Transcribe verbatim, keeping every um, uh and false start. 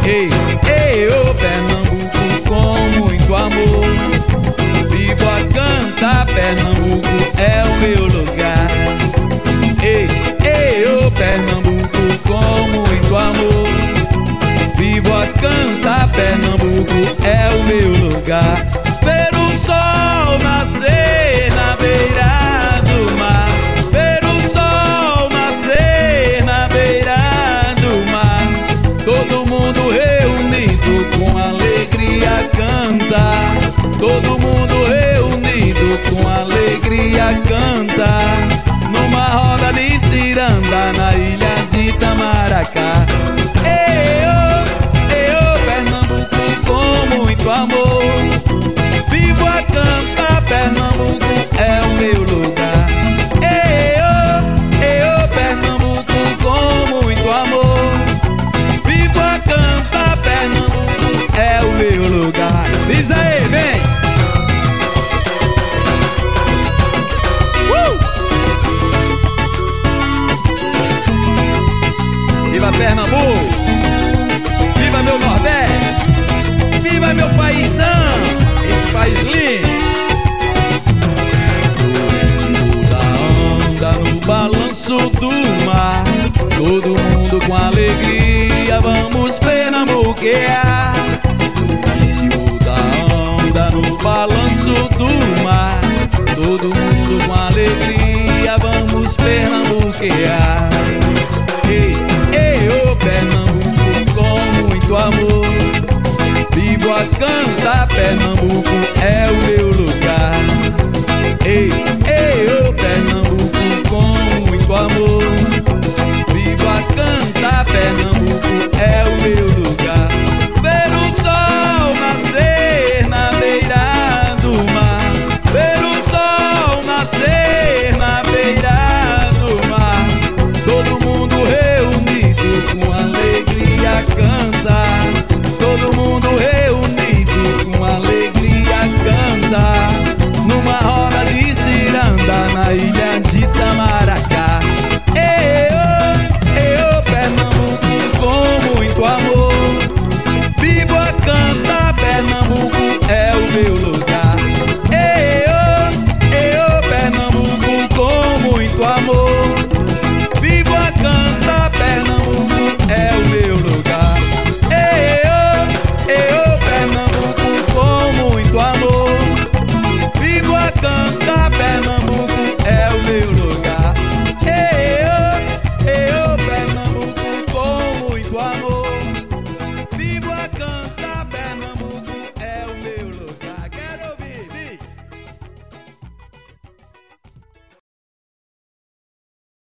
Ei, ei, ô Pernambuco com muito amor, vivo a cantar, Pernambuco é o meu lugar. Ei, ei, ô Pernambuco com muito amor, vivo a cantar, Pernambuco é o meu lugar. Ver o sol nascer na beira do mar, ver o sol nascer na beira do mar, todo mundo reunido com alegria cantar, todo mundo reunido com alegria cantar, numa roda de ciranda na ilha de Itamaracá. Ei, ô, ei, ô, Pernambuco com muito amor,